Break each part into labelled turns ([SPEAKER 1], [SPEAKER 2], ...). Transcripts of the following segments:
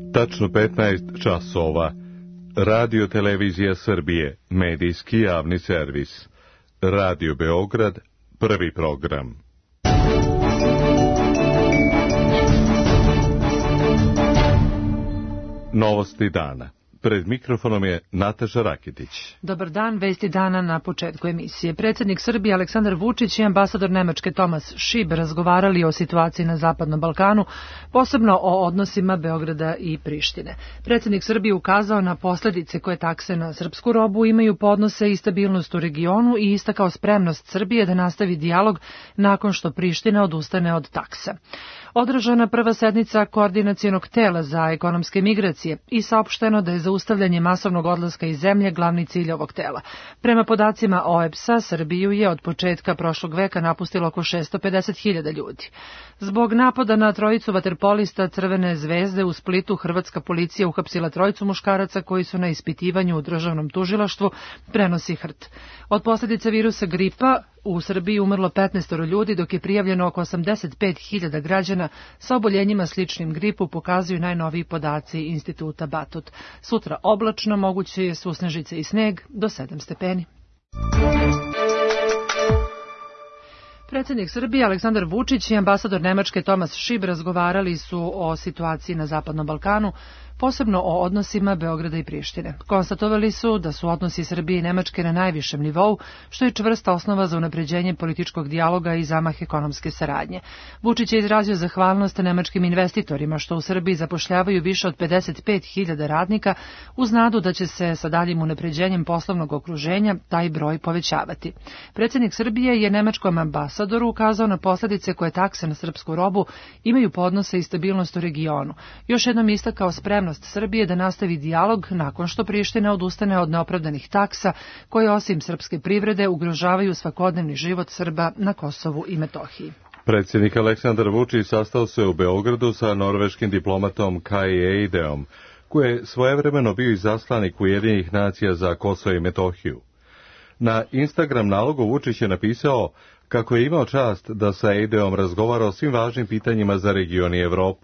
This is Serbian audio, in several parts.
[SPEAKER 1] Tačno 15 časova. Radio Televizija Srbije, medijski javni servis. Radio Beograd, prvi program. Novosti dana. Pred mikrofonom je Nataša Rakitić.
[SPEAKER 2] Dobar dan, vesti dana na početku emisije. Predsjednik Srbije Aleksandar Vučić i ambasador Nemačke Thomas Schieb razgovarali o situaciji na Zapadnom Balkanu, posebno o odnosima Beograda i Prištine. Predsjednik Srbije ukazao na posljedice koje takse na srpsku robu imaju po odnose i stabilnost u regionu i istakao spremnost Srbije da nastavi dijalog nakon što Priština odustane od taksa. Održana prva sednica koordinacionog tela za ekonomske migracije i saopšteno da je zaustavljanje masovnog odlaska iz zemlje glavni cilj ovog tela. Prema podacima OEBS-a, Srbiju je od početka prošlog veka napustilo oko 650.000 ljudi. Zbog napada na trojicu vaterpolista Crvene zvezde u Splitu, hrvatska policija uhapsila trojicu muškaraca koji su na ispitivanju u državnom tužilaštvu, prenosi HRT. Od posljedica virusa gripa u Srbiji umrlo 15 ljudi, dok je prijavljeno oko 85.000 građana sa oboljenjima sličnim gripu, pokazuju najnoviji podaci Instituta Batut. Sutra oblačno, moguće je susnežice i sneg do 7 stepeni. Predsjednik Srbije Aleksandar Vučić i ambasador Nemačke Thomas Schieb razgovarali su o situaciji na Zapadnom Balkanu, posebno o odnosima Beograda i Prištine. Konstatovali su da su odnosi Srbije i Nemačke na najvišem nivou, što je čvrsta osnova za unapređenje političkog dijaloga i zamah ekonomske saradnje. Vučić je izrazio zahvalnost nemačkim investitorima što u Srbiji zapošljavaju više od 55.000 radnika, uz nadu da će se sa daljim unapređenjem poslovnog okruženja taj broj povećavati. Predsjednik Srbije je nemačkom ambasadoru ukazao na posljedice koje takse na srpsku robu imaju po odnose i stabilnost u regionu. Još jednom istakao spremnost Srbije da nastavi dijalog nakon što Priština odustane od neopravdanih taksa koje osim srpske privrede ugrožavaju svakodnevni život Srba na Kosovu i Metohiji.
[SPEAKER 1] Predsjednik Aleksandar Vučić sastao se u Beogradu sa norveškim diplomatom Kai Eideom, koji je svojevremeno bio izaslanik Ujedinjenih nacija za Kosovo i Metohiju. Na Instagram nalogu Vučić je napisao kako je imao čast da sa Eideom razgovara o svim važnim pitanjima za region i Evropu.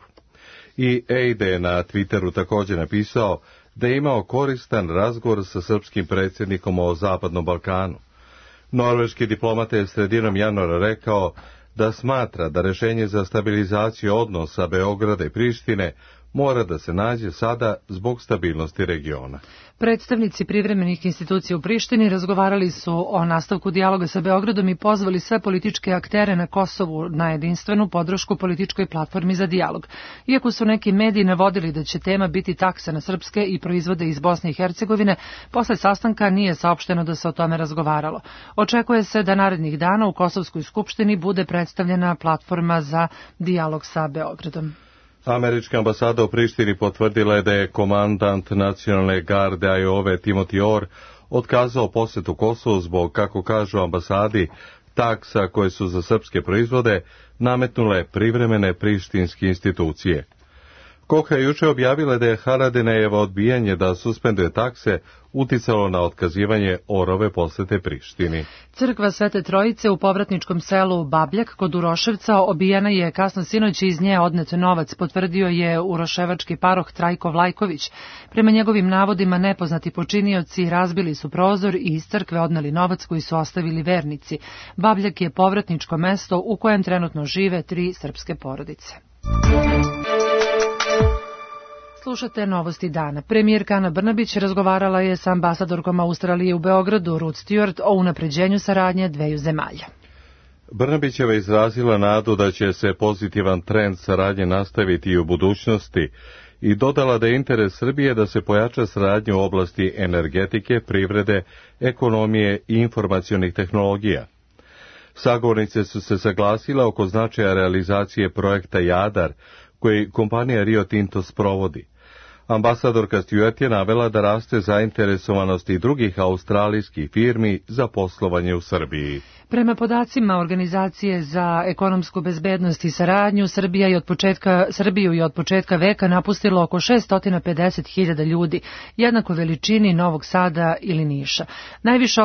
[SPEAKER 1] I Eide je na Twitteru također napisao da je imao koristan razgovor sa srpskim predsjednikom o Zapadnom Balkanu. Norveški diplomata je sredinom januara rekao da smatra da rješenje za stabilizaciju odnosa Beograda i Prištine mora da se nađe sada zbog stabilnosti regiona.
[SPEAKER 2] Predstavnici privremenih institucija u Prištini razgovarali su o nastavku dijaloga sa Beogradom i pozvali sve političke aktere na Kosovu na jedinstvenu podršku političkoj platformi za dijalog. Iako su neki mediji navodili da će tema biti taksa na srpske i proizvode iz Bosne i Hercegovine, posle sastanka nije saopšteno da se o tome razgovaralo. Očekuje se da narednih dana u Kosovskoj skupštini bude predstavljena platforma za dijalog sa Beogradom.
[SPEAKER 1] Američka ambasada u Prištini potvrdila je da je komandant nacionalne garde Ajove Timothy Orr otkazao posjetu Kosovu zbog, kako kažu ambasadi, taksa koje su za srpske proizvode nametnule privremene prištinske institucije. Koha je juče objavila da je Haradinajevo odbijanje da suspenduje takse uticalo na otkazivanje Orove posjete Prištini.
[SPEAKER 2] Crkva Svete Trojice u povratničkom selu Babljak kod Uroševca obijena je kasno sinoć i iz nje odnet novac, potvrdio je uroševački paroh Trajko Vlajković. Prema njegovim navodima nepoznati počinioci razbili su prozor i iz crkve odneli novac koji su ostavili vernici. Babljak je povratničko mesto u kojem trenutno žive 3 srpske porodice. Slušate novosti dana. Premijerka Ana Brnabić razgovarala je sa ambasadorkom Australije u Beogradu, Ruth Stewart, o unapređenju saradnje dveju zemalja.
[SPEAKER 1] Brnabićeva izrazila nadu da će se pozitivan trend saradnje nastaviti i u budućnosti i dodala da je interes Srbije da se pojača saradnja u oblasti energetike, privrede, ekonomije i informacionih tehnologija. Sagovornice su se saglasile oko značaja realizacije projekta Jadar, koji kompanija Rio Tinto sprovodi. Ambasadorka Stewart je navela da raste zainteresovanost i drugih australijskih firmi za poslovanje u Srbiji.
[SPEAKER 2] Prema podacima Organizacije za ekonomsku bezbednost i saradnju, Srbiju je od početka veka napustilo oko 650.000 ljudi, jednako veličini Novog Sada ili Niša. Najviše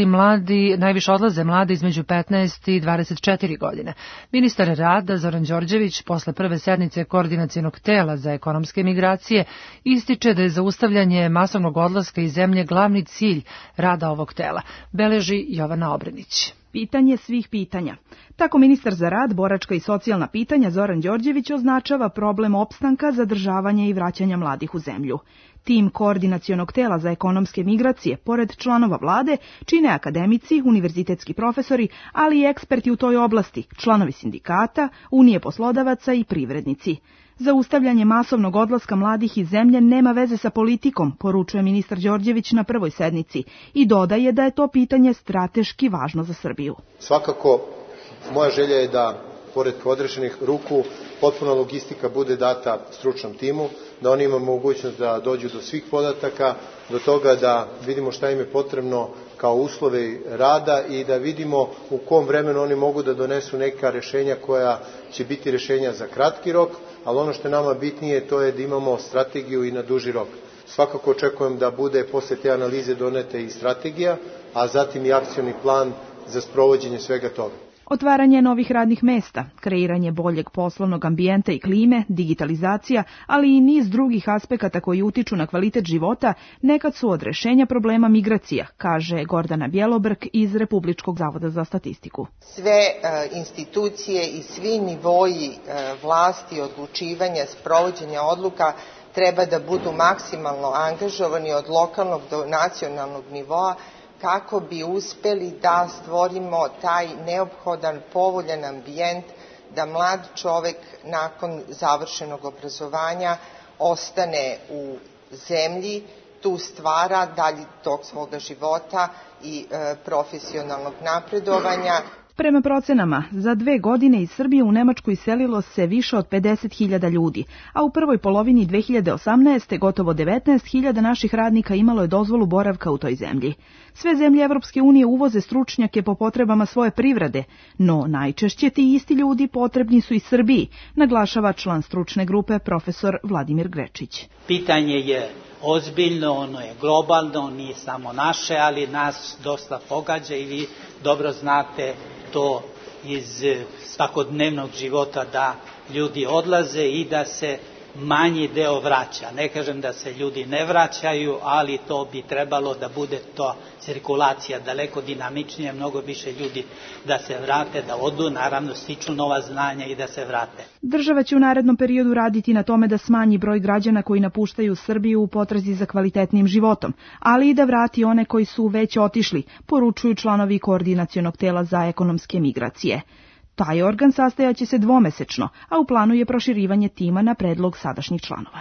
[SPEAKER 2] odlaze mladi između 15 i 24 godine. Ministar rada Zoran Đorđević posle prve sednice Koordinacionog tela za ekonomske migracije ističe da je zaustavljanje masovnog odlaska iz zemlje glavni cilj rada ovog tela, beleži Jovana Obrenić.
[SPEAKER 3] Pitanje svih pitanja. Tako ministar za rad, boračka i socijalna pitanja Zoran Đorđević označava problem opstanka, zadržavanja i vraćanja mladih u zemlju. Tim Koordinacionog tela za ekonomske migracije, pored članova vlade, čine akademici, univerzitetski profesori, ali i eksperti u toj oblasti, članovi sindikata, unije poslodavaca i privrednici. Zaustavljanje masovnog odlaska mladih iz zemlje nema veze sa politikom, poručuje ministar Đorđević na prvoj sednici i dodaje da je to pitanje strateški važno za Srbiju.
[SPEAKER 4] Svakako, moja želja je da, pored podrešenih ruku, potpuna logistika bude data stručnom timu, da oni imaju mogućnost da dođu do svih podataka, do toga da vidimo šta im je potrebno kao uslove rada i da vidimo u kom vremenu oni mogu da donesu neka rešenja koja će biti rešenja za kratki rok, ali ono što je nama bitnije to je da imamo strategiju i na duži rok. Svakako očekujem da bude posle te analize donete i strategija, a zatim i akcioni plan za sprovođenje svega toga.
[SPEAKER 3] Otvaranje novih radnih mesta, kreiranje boljeg poslovnog ambijenta i klime, digitalizacija, ali i niz drugih aspekata koji utiču na kvalitet života, nekad su od rešenja problema migracija, kaže Gordana Bjelobrk iz Republičkog zavoda za statistiku.
[SPEAKER 5] Sve institucije i svi nivoji vlasti, odlučivanja, sprovođenja odluka treba da budu maksimalno angažovani od lokalnog do nacionalnog nivoa, kako bi uspeli da stvorimo taj neophodan, povoljan ambijent da mlad čovek nakon završenog obrazovanja ostane u zemlji, tu stvara dalji tok svoga života i profesionalnog napredovanja.
[SPEAKER 3] Prema procenama, za 2 godine iz Srbije u Nemačku iselilo se više od 50.000 ljudi, a u prvoj polovini 2018. gotovo 19.000 naših radnika imalo je dozvolu boravka u toj zemlji. Sve zemlje Evropske unije uvoze stručnjake po potrebama svoje privrede, no najčešće ti isti ljudi potrebni su i Srbiji, naglašava član stručne grupe profesor Vladimir Grečić.
[SPEAKER 6] Pitanje je ozbiljno, ono je globalno, nije samo naše, ali nas dosta pogađa i vi dobro znate to iz svakodnevnog života da ljudi odlaze i da se manji deo vraća. Ne kažem da se ljudi ne vraćaju, ali to bi trebalo da bude to cirkulacija daleko dinamičnije, mnogo više ljudi da se vrate, da odu, naravno stiču nova znanja i da se vrate.
[SPEAKER 3] Država će u narednom periodu raditi na tome da smanji broj građana koji napuštaju Srbiju u potrazi za kvalitetnim životom, ali i da vrati one koji su već otišli, poručuju članovi Koordinacionog tela za ekonomske migracije. Taj organ sastajaće se dvomesečno, a u planu je proširivanje tima na predlog sadašnjih članova.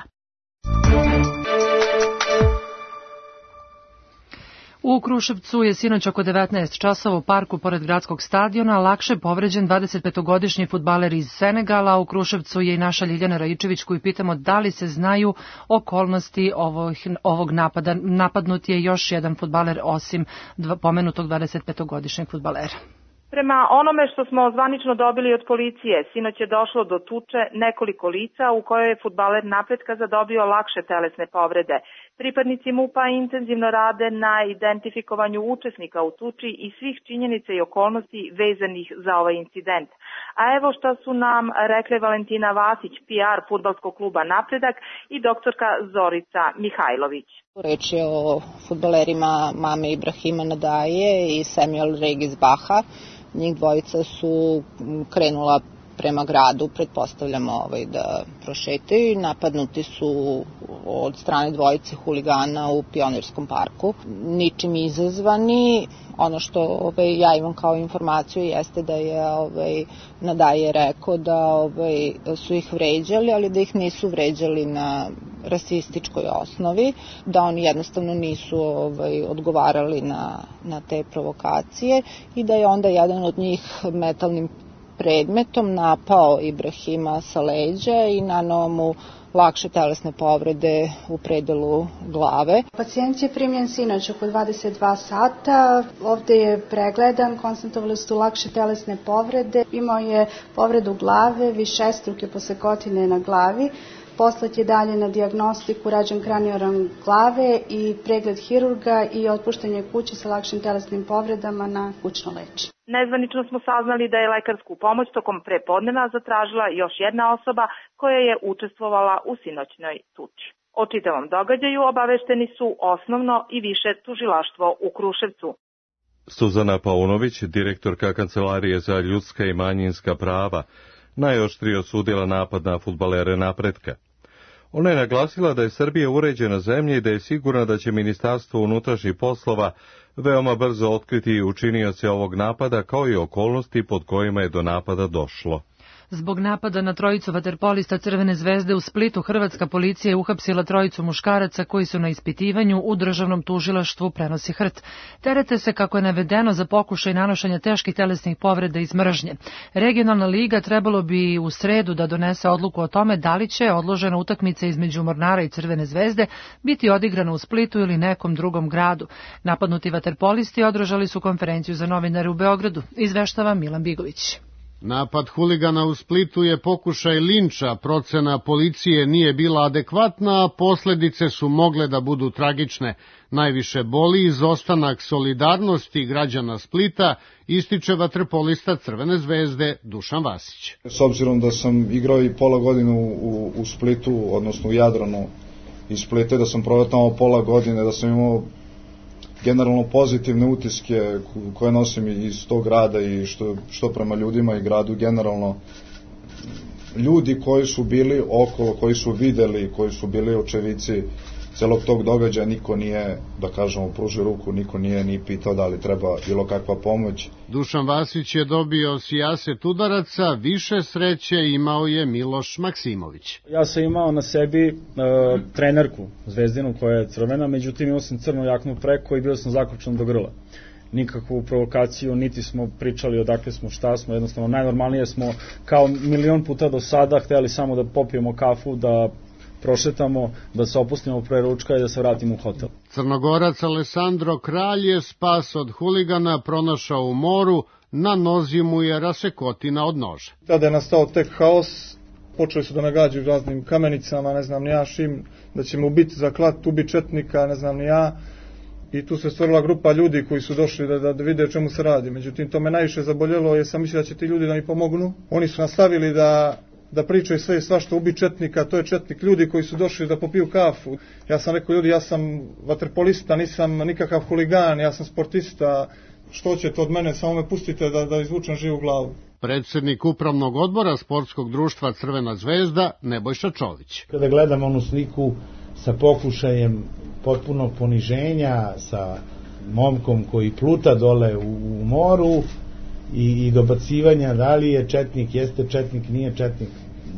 [SPEAKER 2] U Kruševcu je sinoć oko 19 časova u parku pored gradskog stadiona lakše povređen 25-godišnji fudbaler iz Senegala. U Kruševcu je i naša Ljiljana Raičević koju pitamo da li se znaju okolnosti ovog napada. Napadnut je još jedan fudbaler osim pomenutog 25-godišnjeg fudbalera.
[SPEAKER 7] Prema onome što smo zvanično dobili od policije, sinoć je došlo do tuče nekoliko lica u kojoj je fudbaler Napretka zadobio lakše telesne povrede. Pripadnici MUP-a intenzivno rade na identifikovanju učesnika u tuči i svih činjenica i okolnosti vezanih za ovaj incident. A evo što su nam rekle Valentina Vasić, PR fudbalskog kluba Napredak i doktorka Zorica Mihajlović.
[SPEAKER 8] Reč je o fudbalerima mame Ibrahima Nadaje i Samuel Regis Baha. Njih dvojica su krenula prema gradu, pretpostavljamo da prošetaju i napadnuti su od strane dvojice huligana u Pionirskom parku. Ničim izazvani, ono što ja imam kao informaciju jeste da je Nadaje rekao da su ih vređali, ali da ih nisu vređali na rasističkoj osnovi, da oni jednostavno nisu odgovarali na te provokacije i da je onda jedan od njih metalnim predmetom napao Ibrahima sa leđa i naneo mu lakše telesne povrede u predelu glave.
[SPEAKER 9] Pacijent je primljen sinoć oko 22 sata. Ovde je pregledan, konstatovali su lakše telesne povrede. Imao je povredu glave, višestruke posekotine na glavi. Poslat je dalje na dijagnostiku, rađen kranioram glave i pregled hirurga i otpuštanje kući sa lakšim telesnim povredama na kućno lečenje.
[SPEAKER 7] Nezvanično smo saznali da je lekarsku pomoć tokom prepodneva zatražila još jedna osoba koja je učestvovala u sinoćnoj tuči. O čitavom događaju obavešteni su osnovno i više tužilaštvo u Kruševcu.
[SPEAKER 1] Suzana Paunović, direktorka Kancelarije za ljudska i manjinska prava, najoštrije osudila napad na fudbalere Napretka. Ona je naglasila da je Srbija uređena zemlja i da je sigurna da će Ministarstvo unutrašnjih poslova veoma brzo otkriti učinioce ovog napada, kao i okolnosti pod kojima je do napada došlo.
[SPEAKER 2] Zbog napada na trojicu vaterpolista Crvene zvezde u Splitu, hrvatska policija je uhapsila trojicu muškaraca koji su na ispitivanju u državnom tužilaštvu, prenosi Hrt. Terete se, kako je navedeno, za pokušaj nanošenja teških telesnih povreda iz mržnje. Regionalna liga trebalo bi u sredu da donese odluku o tome da li će odložena utakmica između Mornara i Crvene zvezde biti odigrana u Splitu ili nekom drugom gradu. Napadnuti vaterpolisti održali su konferenciju za novinare u Beogradu, izveštava Milan Bigović.
[SPEAKER 10] Napad huligana u Splitu je pokušaj linča, procena policije nije bila adekvatna, a posledice su mogle da budu tragične. Najviše boli izostanak solidarnosti građana Splita, ističe vaterpolista Crvene zvezde Dušan Vasić.
[SPEAKER 11] S obzirom da sam igrao i pola godine u Splitu, odnosno u Jadranu iz Splita, da sam proveo tamo pola godine, da sam imao generalno pozitivne utiske koje nosim iz tog grada i što prema ljudima i gradu generalno. Ljudi koji su bili okolo, koji su videli, koji su bili očevici celog tog događaja, niko nije, da kažemo, pružio ruku, niko nije ni pitao da li treba bilo kakva pomoć.
[SPEAKER 10] Dušan Vasić je dobio sijaset udaraca, više sreće imao je Miloš Maksimović.
[SPEAKER 12] Ja sam imao na sebi trenerku Zvezdinu koja je crvena, međutim imao sam crnu jaknu preko i bio sam zaključan do grla. Nikakvu provokaciju, niti smo pričali odakle smo, šta smo, jednostavno najnormalnije smo kao milion puta do sada hteli samo da popijemo kafu, da prošetamo, da se opustimo pre ručka i da se vratimo u hotel.
[SPEAKER 10] Crnogorac Alessandro Kralj je spas od huligana pronašao u moru, na nozi mu je rasekotina od noža.
[SPEAKER 13] Tada je nastao tek haos, počeli su da nagađaju raznim kamenicama, ne znam ni ja šim, da ćemo ubiti za klat, ubiti četnika, ne znam ni ja. I tu se stvorila grupa ljudi koji su došli da vide o čemu se radi. Međutim, to me najviše zaboljelo jer sam mislio da će ti ljudi da mi pomognu. Oni su nastavili da pričaju sve i svašta, ubi četnika, to je četnik, ljudi koji su došli da popiju kafu. Ja sam rekao, ljudi, ja sam vaterpolista, nisam nikakav huligan, ja sam sportista, što ćete od mene, samo me pustite da izvučem živu glavu.
[SPEAKER 10] Predsjednik upravnog odbora sportskog društva Crvena zvezda, Nebojša Čović.
[SPEAKER 14] Kada gledam onu sliku sa pokušajem potpunog poniženja, sa momkom koji pluta dole u moru i dobacivanja da li je četnik, jeste četnik, nije četnik.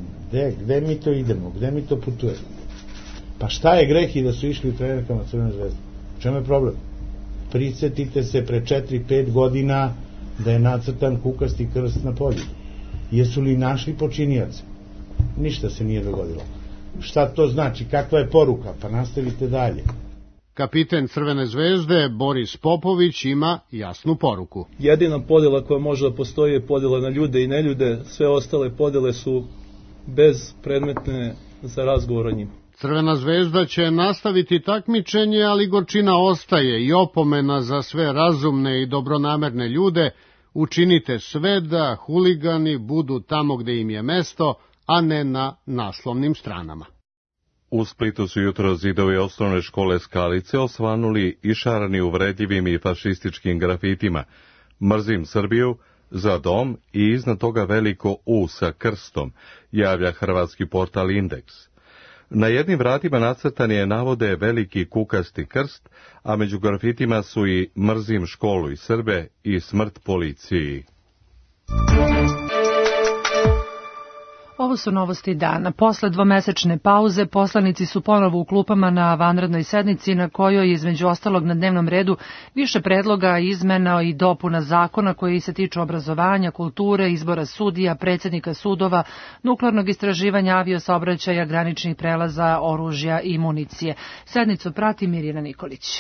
[SPEAKER 14] Gde mi to idemo? Gde mi to putujemo? Pa šta je greh i da su išli u trenerkama Crvene zvezde? U čemu je problem? Prisjetite se pre 4-5 godina da je nacrtan kukasti krst na polju. Jesu li našli počinioce? Ništa se nije dogodilo. Šta to znači? Kakva je poruka? Pa nastavite dalje.
[SPEAKER 10] Kapiten Crvene zvezde Boris Popović ima jasnu poruku.
[SPEAKER 13] Jedina podjela koja može da postoji je podjela na ljude i neljude, sve ostale podjele su bezpredmetne za razgovor o njima.
[SPEAKER 10] Crvena zvezda će nastaviti takmičenje, ali gorčina ostaje i opomena za sve razumne i dobronamerne ljude. Učinite sve da huligani budu tamo gde im je mesto, a ne na naslovnim stranama.
[SPEAKER 1] U Splitu su jutro zidovi osnovne škole Skalice osvanuli išarani uvredljivim i fašističkim grafitima. Mrzim Srbiju, za dom i iznad toga veliko U sa krstom, javlja hrvatski portal Indeks. Na jednim vratima nacrtan je navode veliki kukasti krst, a među grafitima su i mrzim školu i Srbe i smrt policiji.
[SPEAKER 2] Ovo su novosti dana. Posle dvomesečne pauze poslanici su ponovo u klupama na vanrednoj sednici na kojoj je između ostalog na dnevnom redu više predloga izmena i dopuna zakona koji se tiču obrazovanja, kulture, izbora sudija, predsjednika sudova, nuklearnog istraživanja, aviosaobraćaja, graničnih prelaza, oružja i municije. Sednicu prati Mirjana Nikolić.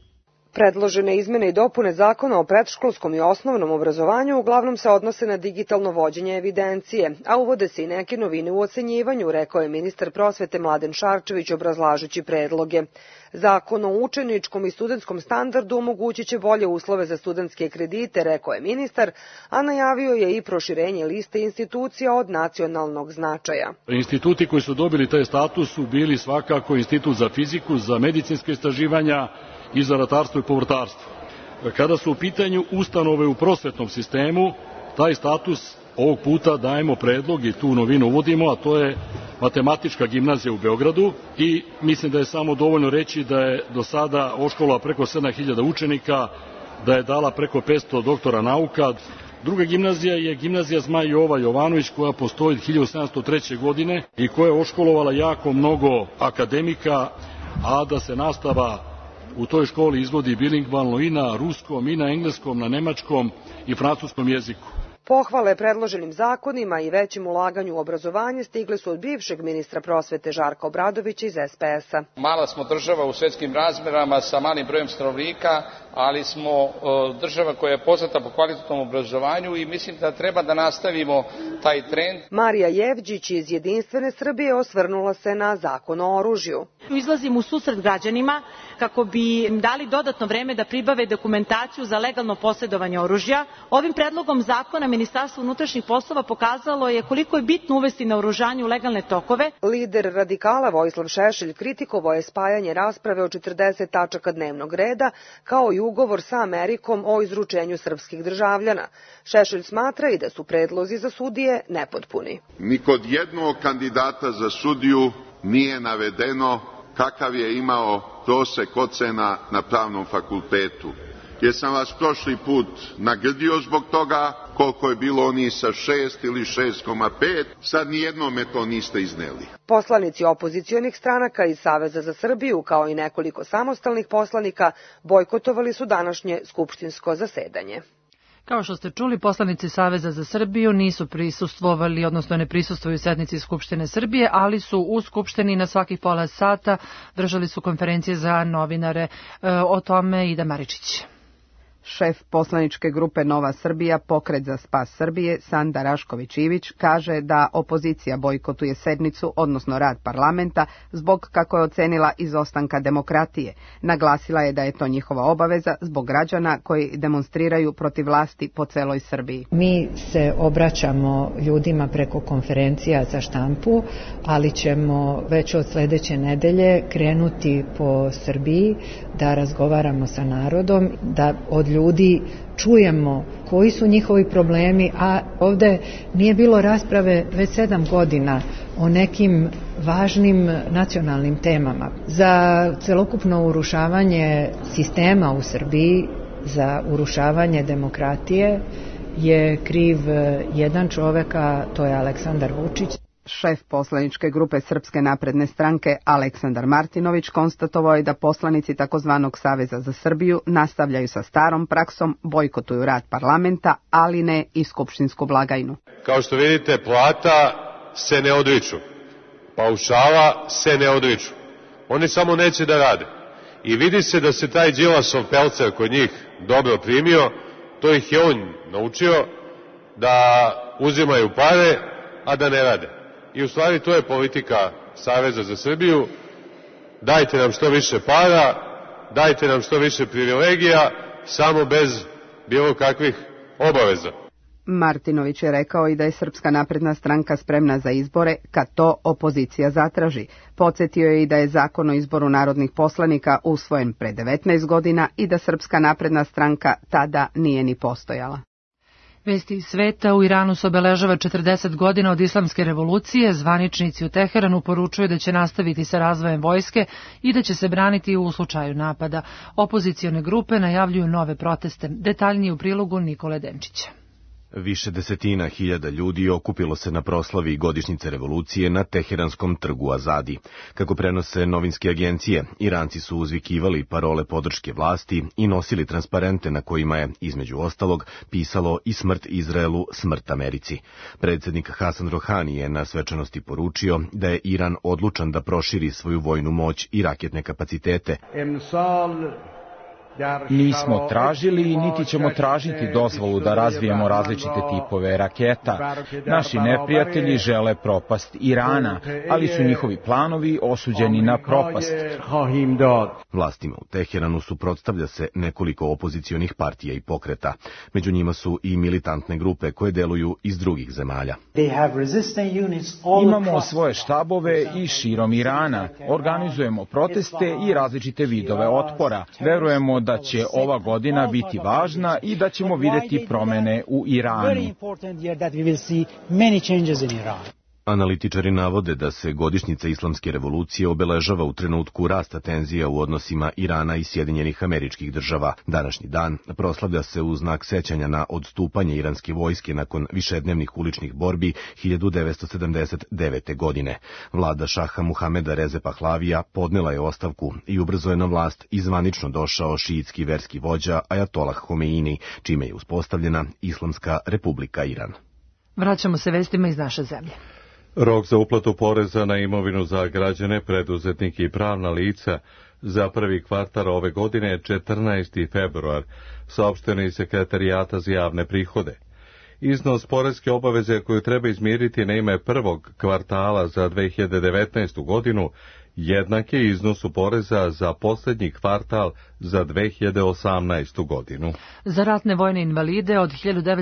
[SPEAKER 15] Predložene izmene i dopune zakona o predškolskom i osnovnom obrazovanju uglavnom se odnose na digitalno vođenje evidencije, a uvode se i neke novine u ocenjivanju, rekao je ministar prosvete Mladen Šarčević obrazlažući predloge. Zakon o učeničkom i studentskom standardu omogućit će bolje uslove za studentske kredite, rekao je ministar, a najavio je i proširenje liste institucija od nacionalnog značaja.
[SPEAKER 16] Instituti koji su dobili taj status su bili svakako Institut za fiziku, za medicinske istraživanja i za ratarstvo i povrtarstvo. Kada su u pitanju ustanove u prosvetnom sistemu, taj status ovog puta dajemo predlog i tu novinu uvodimo, a to je Matematička gimnazija u Beogradu i mislim da je samo dovoljno reći da je do sada oškolila preko 7.000 učenika, da je dala preko 500 doktora nauka. Druga gimnazija je gimnazija Zmaj Jova Jovanović koja postoji 1703. godine i koja je oškolovala jako mnogo akademika, a da se nastava u toj školi izvodi bilingvalno i na ruskom, i na engleskom, na nemačkom i francuskom jeziku.
[SPEAKER 15] Pohvale predloženim zakonima i većim ulaganju u obrazovanje stigle su od bivšeg ministra prosvete Žarka Obradovića iz SPS-a.
[SPEAKER 17] Mala smo država u svetskim razmerama sa malim brojem stanovnika, ali smo država koja je poznata po kvalitetnom obrazovanju i mislim da treba da nastavimo taj trend.
[SPEAKER 15] Marija Jevđić iz Jedinstvene Srbije osvrnula se na zakon o oružju.
[SPEAKER 18] Izlazim u susret građanima kako bi im dali dodatno vreme da pribave dokumentaciju za legalno posjedovanje oružja. Ovim predlogom zakona Ministarstvo unutrašnjih poslova pokazalo je koliko je bitno uvesti naoružanje u legalne tokove.
[SPEAKER 15] Lider radikala Vojislav Šešelj kritikovao je spajanje rasprave o 40 tačaka dnevnog reda, kao i ugovor sa Amerikom o izručenju srpskih državljana. Šešelj smatra i da su predlozi za sudije nepotpuni.
[SPEAKER 19] Ni kod jednog kandidata za sudiju nije navedeno kakav je imao prosek ocena na pravnom fakultetu. Jer sam vas prošli put nagrdio zbog toga koliko je bilo oni sa 6 ili 6,5, sad nijednome to niste izneli.
[SPEAKER 15] Poslanici opozicionih stranaka iz Saveza za Srbiju, kao i nekoliko samostalnih poslanika, bojkotovali su današnje skupštinsko zasedanje.
[SPEAKER 2] Kao što ste čuli, poslanici Saveza za Srbiju nisu prisustvovali, odnosno ne prisustvuju sednici Skupštine Srbije, ali su u Skupštini na svakih pola sata držali su konferencije za novinare. O tome Ida Maričić.
[SPEAKER 20] Šef poslaničke grupe Nova Srbija, Pokret za spas Srbije, Sanda Rašković-Ivić, kaže da opozicija bojkotuje sednicu, odnosno rad parlamenta, zbog, kako je ocenila, izostanka demokratije. Naglasila je da je to njihova obaveza zbog građana koji demonstriraju protiv vlasti po celoj Srbiji.
[SPEAKER 21] Mi se obraćamo ljudima preko konferencija za štampu, ali ćemo već od sledeće nedelje krenuti po Srbiji da razgovaramo sa narodom, da od ljudi čujemo koji su njihovi problemi, a ovde nije bilo rasprave već 7 godina o nekim važnim nacionalnim temama. Za celokupno urušavanje sistema u Srbiji, za urušavanje demokratije je kriv jedan čovek, a to je Aleksandar Vučić.
[SPEAKER 20] Šef poslaničke grupe Srpske napredne stranke Aleksandar Martinović konstatovao je da poslanici takozvanog Saveza za Srbiju nastavljaju sa starom praksom, bojkotuju rad parlamenta, ali ne i skupštinsku blagajnu.
[SPEAKER 22] Kao što vidite, plata se ne odriču, paušala se ne odriču. Oni samo neće da rade. I vidi se da se taj Đilasov pelcer kod njih dobro primio, to ih je on naučio da uzimaju pare, a da ne rade. I u stvari to je politika Saveza za Srbiju. Dajte nam što više para, dajte nam što više privilegija, samo bez bilo kakvih obaveza.
[SPEAKER 20] Martinović je rekao i da je Srpska napredna stranka spremna za izbore kad to opozicija zatraži. Podsjetio je i da je zakon o izboru narodnih poslanika usvojen pre 19 godina i da Srpska napredna stranka tada nije ni postojala.
[SPEAKER 2] Vesti iz sveta: u Iranu se obeležava 40 godina od islamske revolucije. Zvaničnici u Teheranu poručuju da će nastaviti sa razvojem vojske i da će se braniti u slučaju napada. Opozicione grupe najavljuju nove proteste. Detaljnije u prilogu Nikole Denčića.
[SPEAKER 4] Više desetina hiljada ljudi okupilo se na proslavi godišnjice revolucije na Teheranskom trgu Azadi. Kako prenose novinske agencije, Iranci su uzvikivali parole podrške vlasti i nosili transparente na kojima je, između ostalog, pisalo i smrt Izraelu, smrt Americi. Predsjednik Hasan Rohani je na svečanosti poručio da je Iran odlučan da proširi svoju vojnu moć i raketne kapacitete.
[SPEAKER 5] Nismo tražili niti ćemo tražiti dozvolu da razvijemo različite tipove raketa. Naši neprijatelji žele propast Irana, ali su njihovi planovi osuđeni na propast.
[SPEAKER 4] Vlastima u Teheranu suprotstavlja se nekoliko opozicionih partija i pokreta. Među njima su i militantne grupe koje deluju iz drugih zemalja.
[SPEAKER 5] Imamo svoje štabove i širom Irana. Organizujemo proteste i različite vidove otpora. Verujemo da će ova godina biti važna i da ćemo vidjeti promene u Iranu.
[SPEAKER 4] Analitičari navode da se godišnjica islamske revolucije obeležava u trenutku rasta tenzija u odnosima Irana i Sjedinjenih Američkih Država. Današnji dan proslavlja se u znak sećanja na odstupanje iranske vojske nakon višednevnih uličnih borbi 1979. godine. Vlada šaha Muhameda Reze Pahlavija podnela je ostavku i ubrzo je na vlast i zvanično došao šiitski verski vođa Ajatolah Homeini, čime je uspostavljena Islamska republika Iran.
[SPEAKER 2] Vraćamo se vestima iz naše zemlje.
[SPEAKER 1] Rok za uplatu poreza na imovinu za građane, preduzetnike i pravna lica za prvi kvartal ove godine je 14. februar, saopšteno iz Sekretarijata za javne prihode. Iznos poreske obaveze koju treba izmiriti na ime prvog kvartala za 2019. godinu jednak je iznosu poreza za posljednji kvartal za 2018. godinu.
[SPEAKER 2] Za ratne vojne invalide od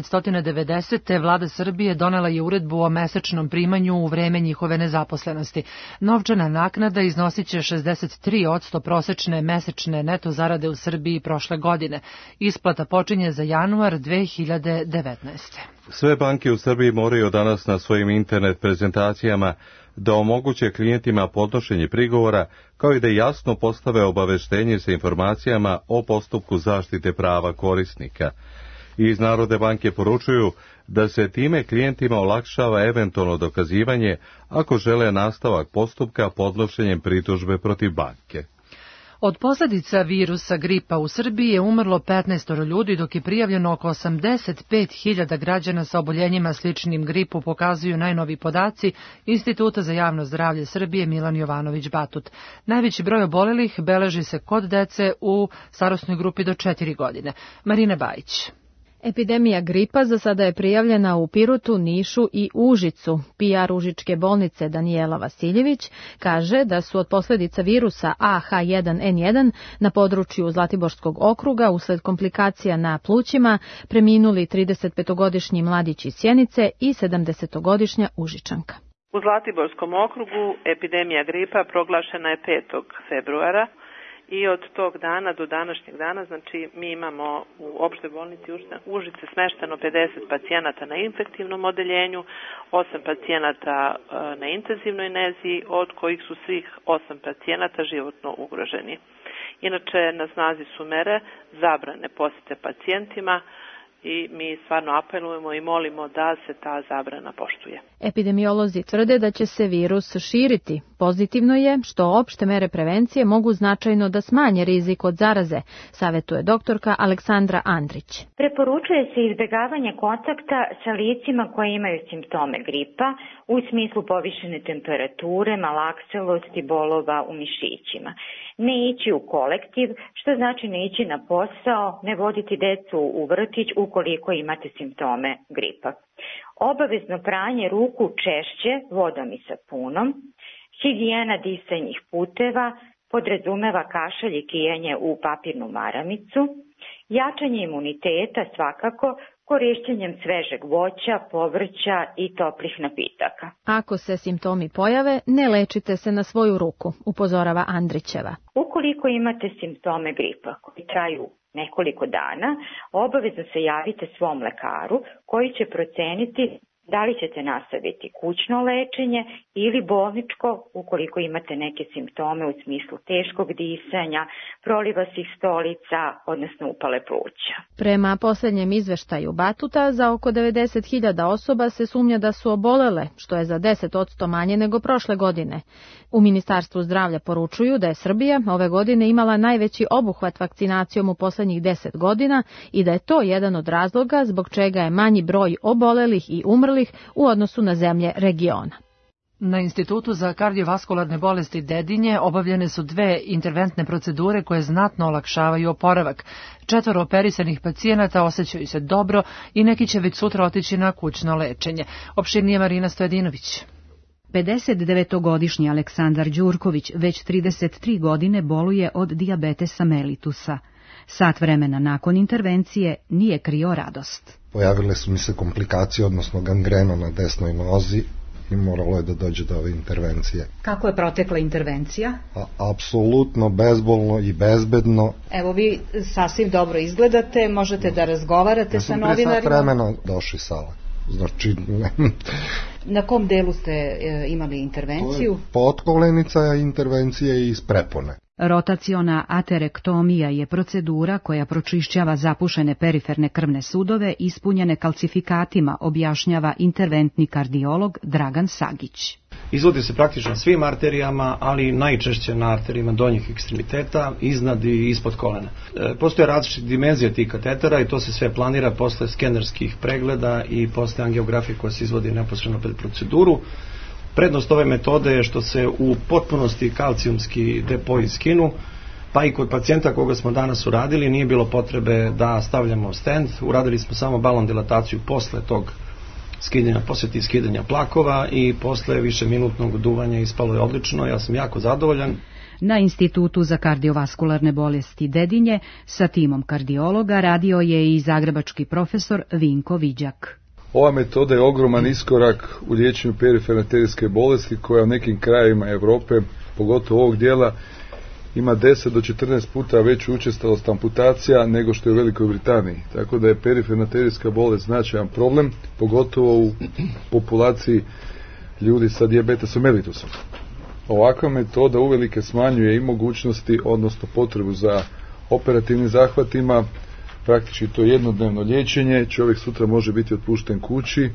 [SPEAKER 2] 1990. vlada Srbije donela je uredbu o mesečnom primanju u vreme njihove nezaposlenosti. Novčana naknada iznosit će 63% prosečne mesečne neto zarade u Srbiji prošle godine. Isplata počinje za januar 2019.
[SPEAKER 1] Sve banke u Srbiji moraju danas na svojim internet prezentacijama da omoguće klijentima podnošenje prigovora, kao i da jasno postave obaveštenje sa informacijama o postupku zaštite prava korisnika. Iz Narodne banke poručuju da se time klijentima olakšava eventualno dokazivanje ako žele nastavak postupka podnošenjem pritužbe protiv banke.
[SPEAKER 2] Od posljedica virusa gripa u Srbiji je umrlo 15 ljudi, dok je prijavljeno oko 85.000 građana sa oboljenjima sličnim gripu, pokazuju najnovi podaci Instituta za javno zdravlje Srbije Milan Jovanović Batut. Najveći broj obolelih beleži se kod dece u starosnoj grupi do 4 godine. Marina Bajić.
[SPEAKER 23] Epidemija gripa za sada je prijavljena u Pirotu, Nišu i Užicu. PR Užičke bolnice Danijela Vasiljević kaže da su od posljedica virusa AH1N1 na području Zlatiborskog okruga usled komplikacija na plućima preminuli 35-godišnji mladić iz Sjenice i 70-godišnja Užičanka.
[SPEAKER 24] U Zlatiborskom okrugu epidemija gripa proglašena je 5. februara. I od tog dana do današnjeg dana, znači mi imamo u opštoj bolnici Užice smešteno 50 pacijenata na infektivnom odeljenju, 8 pacijenata na intenzivnoj nezi, od kojih su svih 8 pacijenata životno ugroženi. Inače, na snazi su mere zabrane posjete pacijentima i mi stvarno apelujemo i molimo da se ta zabrana poštuje.
[SPEAKER 23] Epidemiolozi tvrde da će se virus širiti. Pozitivno je što opšte mere prevencije mogu značajno da smanje rizik od zaraze, savjetuje doktorka Aleksandra Andrić.
[SPEAKER 25] Preporučuje se izbjegavanje kontakta sa licima koje imaju simptome gripa u smislu povišene temperature, malakselosti, bolova u mišićima. Ne ići u kolektiv, što znači ne ići na posao, ne voditi decu u vrtić ukoliko imate simptome gripa. Obavezno pranje ruku češće vodom i sapunom, higijena disajnih puteva, podrazumeva kašalj i kijanje u papirnu maramicu, jačanje imuniteta svakako korištenjem svežeg voća, povrća i toplih napitaka.
[SPEAKER 23] Ako se simptomi pojave, ne lečite se na svoju ruku, upozorava Andrićeva.
[SPEAKER 25] Ukoliko imate simptome gripa koji traju nekoliko dana, obavezno se javite svom lekaru koji će proceniti Da li ćete nastaviti kućno lečenje ili bolničko ukoliko imate neke simptome u smislu teškog disanja, prolivastih stolica, odnosno upale pluća.
[SPEAKER 23] Prema posljednjem izveštaju Batuta, za oko 90.000 osoba se sumnja da su obolele, što je za 10% manje nego prošle godine. U Ministarstvu zdravlja poručuju da je Srbija ove godine imala najveći obuhvat vakcinacijom u posljednjih 10 godina i da je to jedan od razloga zbog čega je manji broj obolelih i umrlih u odnosu na zemlje regiona.
[SPEAKER 2] Na Institutu za kardiovaskularne bolesti Dedinje obavljene su 2 interventne procedure koje znatno olakšavaju oporavak. 4 operisanih pacijenata osjećaju se dobro i neki će već sutra otići na kućno lečenje. Opširnije Marina Stojadinović.
[SPEAKER 3] 59-godišnji Aleksandar Đurković već 33 godine boluje od dijabetesa mellitusa. Sat vremena nakon intervencije nije krio radost.
[SPEAKER 6] Pojavile su mi se komplikacije, odnosno gangrena na desnoj nozi i moralo je da dođe do ove intervencije.
[SPEAKER 3] Kako je protekla intervencija?
[SPEAKER 6] Apsolutno bezbolno i bezbedno.
[SPEAKER 3] Evo, vi sasvim dobro izgledate, možete da razgovarate sa novinarima.
[SPEAKER 6] Ja sam pre sat vremena došli sala. Znači,
[SPEAKER 3] Na kom delu ste imali intervenciju?
[SPEAKER 6] Potkolenica intervencije iz prepone.
[SPEAKER 3] Rotaciona aterektomija je procedura koja pročišćava zapušene periferne krvne sudove ispunjene kalcifikatima, objašnjava interventni kardiolog Dragan Sagić.
[SPEAKER 7] Izvodi se praktično svim arterijama, ali najčešće na arterijama donjih ekstremiteta, iznad i ispod kolena. Postoje različite dimenzije tih katetera i to se sve planira posle skenerskih pregleda i posle angiografije koja se izvodi neposredno pred proceduru. Prednost ove metode je što se u potpunosti kalcijumski depoji skinu, pa i kod pacijenta koga smo danas uradili nije bilo potrebe da stavljamo stent, uradili smo samo balon dilataciju posle tog skidanja, posle tih skidanja plakova i posle višeminutnog duvanja ispalo je odlično, ja sam jako zadovoljan.
[SPEAKER 3] Na Institutu za kardiovaskularne bolesti Dedinje sa timom kardiologa radio je i zagrebački profesor Vinko Viđak.
[SPEAKER 8] Ova metoda je ogroman iskorak u liječenju periferne arterijske bolesti koja u nekim krajevima Europe, pogotovo ovog dijela, ima 10 do 14 puta veću učestalost amputacija nego što je u Velikoj Britaniji. Tako da je periferna arterijska bolest značajan problem, pogotovo u populaciji ljudi sa dijabetesom mellitusom. Ovakva metoda uvelike smanjuje i mogućnosti, odnosno potrebu za operativnim zahvatima. Praktički to je jednodnevno liječenje, čovjek sutra može biti otpušten kući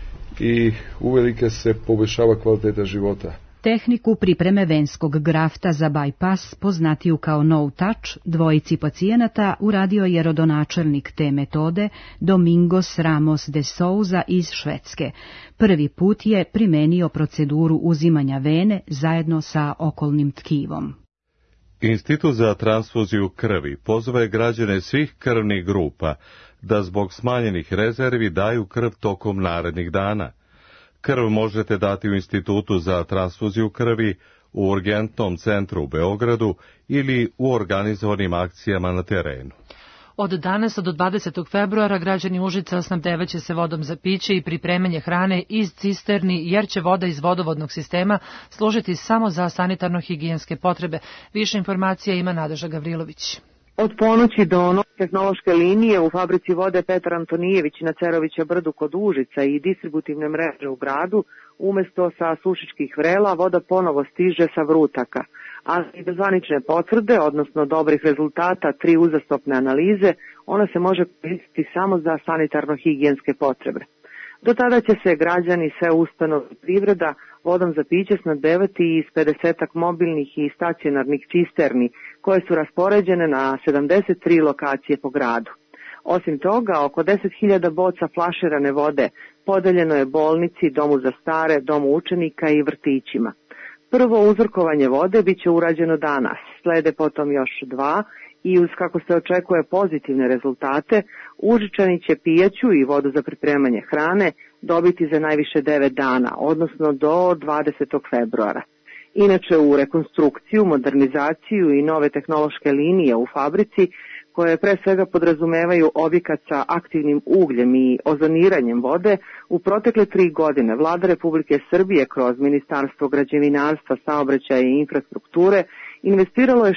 [SPEAKER 8] i uvelike se poboljšava kvaliteta života.
[SPEAKER 3] Tehniku pripreme venskog grafta za bypass, poznatiju kao no touch, dvojici pacijenata uradio je rodonačelnik te metode Domingos Ramos de Souza iz Švedske. Prvi put je primenio proceduru uzimanja vene zajedno sa okolnim tkivom.
[SPEAKER 1] Institut za transfuziju krvi pozove građane svih krvnih grupa da zbog smanjenih rezervi daju krv tokom narednih dana. Krv možete dati u Institutu za transfuziju krvi, u urgentnom centru u Beogradu ili u organizovanim akcijama na terenu.
[SPEAKER 2] Od danas do 20. februara građani Užica snabdevaće se vodom za piće i pripremanje hrane iz cisterni, jer će voda iz vodovodnog sistema služiti samo za sanitarno-higijenske potrebe. Više informacija ima Nadeža Gavrilović.
[SPEAKER 9] Od ponoći do nove tehnološke linije u fabrici vode Petar Antonijević na Cerovića brdu kod Užica i distributivne mreže u gradu, umesto sa Sušičkih vrela, voda ponovo stiže sa Vrutaka. Ali i do zvanične potvrde, odnosno dobrih rezultata 3 uzastopne analize, ona se može koristiti samo za sanitarno-higijenske potrebe. Do tada će se građani, sve ustanove i privreda vodom za piće snabdevati iz 50 mobilnih i stacionarnih cisterni, koje su raspoređene na 73 lokacije po gradu. Osim toga, oko 10.000 boca flaširane vode podeljeno je bolnici, domu za stare, domu učenika i vrtićima. Prvo uzorkovanje vode bit će urađeno danas, slede potom još 2 i uz, kako se očekuje, pozitivne rezultate, Užičani će pijaću i vodu za pripremanje hrane dobiti za najviše 9 dana, odnosno do 20. februara. Inače, u rekonstrukciju, modernizaciju i nove tehnološke linije u fabrici, koje pre svega podrazumevaju objekat sa aktivnim ugljem i ozoniranjem vode, u protekle 3 godine Vlada Republike Srbije kroz Ministarstvo građevinarstva, saobraćaja i infrastrukture investiralo je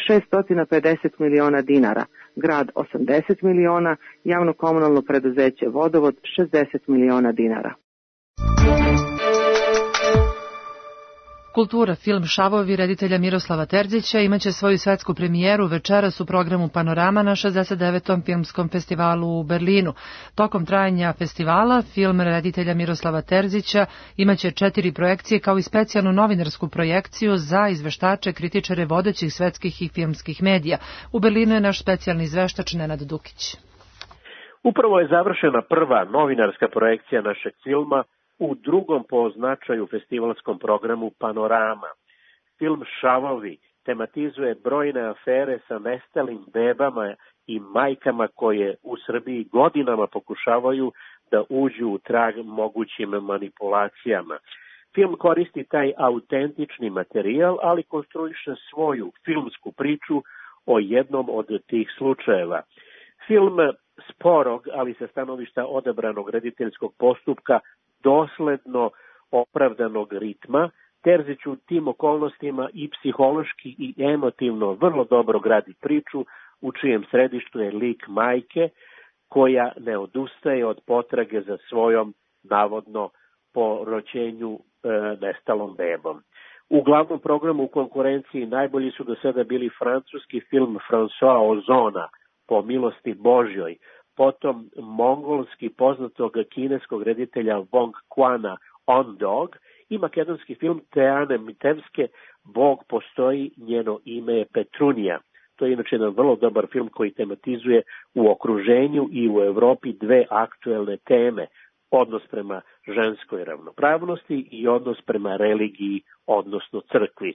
[SPEAKER 9] 650 miliona dinara, grad 80 miliona, javno komunalno preduzeće Vodovod 60 miliona dinara.
[SPEAKER 2] Kultura, film Šavovi reditelja Miroslava Terzića imaće svoju svetsku premijeru večeras u programu Panorama na 69. filmskom festivalu u Berlinu. Tokom trajanja festivala film reditelja Miroslava Terzića imaće 4 projekcije kao i specijalnu novinarsku projekciju za izveštače, kritičare vodećih svetskih i filmskih medija. U Berlinu je naš specijalni izveštač Nenad Dukić.
[SPEAKER 10] Upravo je završena prva novinarska projekcija našeg filma u drugom po značaju festivalskom programu Panorama. Film Šavovi tematizuje brojne afere sa nestalim bebama i majkama koje u Srbiji godinama pokušavaju da uđu u trag mogućim manipulacijama. Film koristi taj autentični materijal, ali konstruiše svoju filmsku priču o jednom od tih slučajeva. Film sporog, ali sa stanovišta odabranog rediteljskog postupka, dosledno opravdanog ritma, Terzić u tim okolnostima i psihološki i emotivno vrlo dobro gradi priču u čijem središtu je lik majke koja ne odustaje od potrage za svojom navodno po rođenju nestalom bebom. U glavnom programu u konkurenciji najbolji su do sada bili francuski film François Ozona Po milosti Božjoj, potom mongolski poznatog kineskog reditelja Wong Kwana On Dog i makedonski film Teane Mitevske Bog postoji, njeno ime je Petrunija. To je inače jedan vrlo dobar film koji tematizuje u okruženju i u Evropi dve aktuelne teme. Odnos prema ženskoj ravnopravnosti i odnos prema religiji, odnosno crkvi.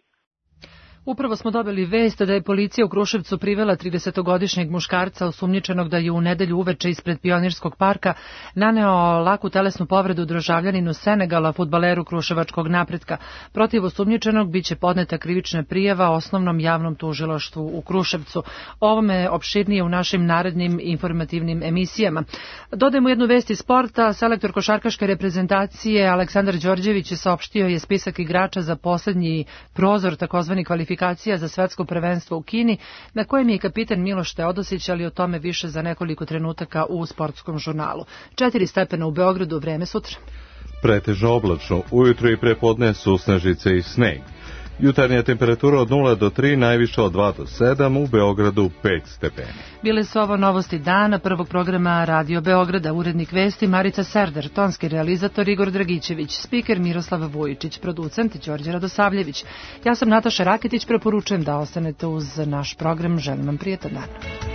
[SPEAKER 2] Upravo smo dobili vest da je policija u Kruševcu privela 30-godišnjeg muškarca osumnjičenog da je u nedelju uveče ispred Pionirskog parka naneo laku telesnu povredu državljaninu Senegala, fudbaleru Kruševačkog Napretka. Protiv osumnjičenog biće podneta krivična prijava Osnovnom javnom tužilaštvu u Kruševcu. Ovome opširnije u našim narednim informativnim emisijama. Dodajemo jednu vest iz sporta. Selektor košarkaške reprezentacije Aleksandar Đorđević saopštio je spisak igrača za poslednji prozor takozvani kvalifikacija za svetsko prvenstvo u Kini, na kojem je kapitan Miloš Teodosić, ali o tome više za nekoliko trenutaka u sportskom žurnalu. 4 stepena u Beogradu, vreme sutra.
[SPEAKER 1] Pretežno oblačno, ujutro i prepodne susnežice i sneg. Jutarnja temperatura od 0 do 3, najviša od 2 do 7, u Beogradu 5 stepeni.
[SPEAKER 2] Bile su ovo novosti dana prvog programa Radio Beograda, urednik vesti Marica Serdar, tonski realizator Igor Dragićević, spiker Miroslav Vujičić, producent Đorđe Radosavljević. Ja sam Nataša Raketić, preporučujem da ostanete uz naš program, želim vam prijetan dan.